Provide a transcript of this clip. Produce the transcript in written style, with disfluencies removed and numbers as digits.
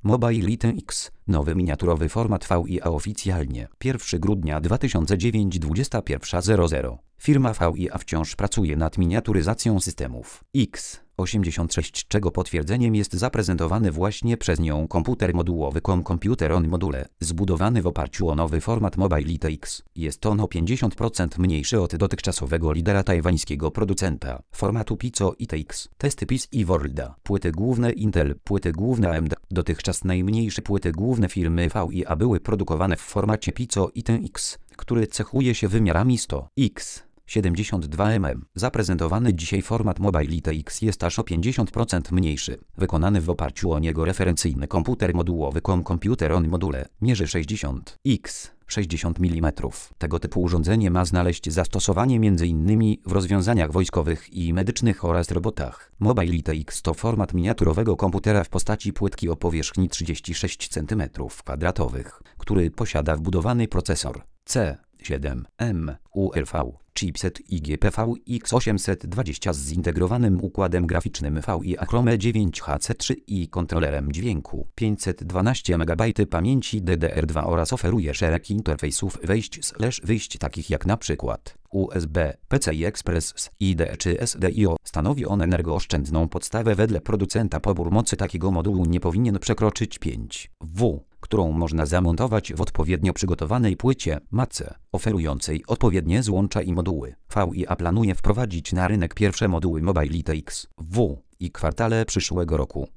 Mobility X. Nowy miniaturowy format VIA oficjalnie. 1 grudnia 2009 21:00. Firma VIA wciąż pracuje nad miniaturyzacją systemów X86, czego potwierdzeniem jest zaprezentowany właśnie przez nią komputer modułowy Computer on Module, zbudowany w oparciu o nowy format Mobility X. Jest on o 50% mniejszy od dotychczasowego lidera tajwańskiego producenta formatu PICO ITX. Testy PIS i Worlda. Płyty główne Intel, płyty główne AMD. Dotychczas najmniejsze płyty główne firmy VIA były produkowane w formacie PICO ITX, który cechuje się wymiarami 100 x 72 mm. Zaprezentowany dzisiaj format Mobility X jest aż o 50% mniejszy. Wykonany w oparciu o niego referencyjny komputer modułowy Computer on Module mierzy 60 x 60 mm. Tego typu urządzenie ma znaleźć zastosowanie m.in. w rozwiązaniach wojskowych i medycznych oraz robotach. Mobility X to format miniaturowego komputera w postaci płytki o powierzchni 36 cm², który posiada wbudowany procesor C7M URV, chipset IGPV X820 z zintegrowanym układem graficznym VIA Chrome 9HC3 i kontrolerem dźwięku, 512 MB pamięci DDR2 oraz oferuje szereg interfejsów wejść/wyjść takich jak np. USB, PCI Express, SID czy SDIO. Stanowi on energooszczędną podstawę. Wedle producenta pobór mocy takiego modułu nie powinien przekroczyć 5 W, którą można zamontować w odpowiednio przygotowanej płycie matce, oferującej odpowiednie złącza i moduły. VIA planuje wprowadzić na rynek pierwsze moduły Mobility X w kwartale przyszłego roku.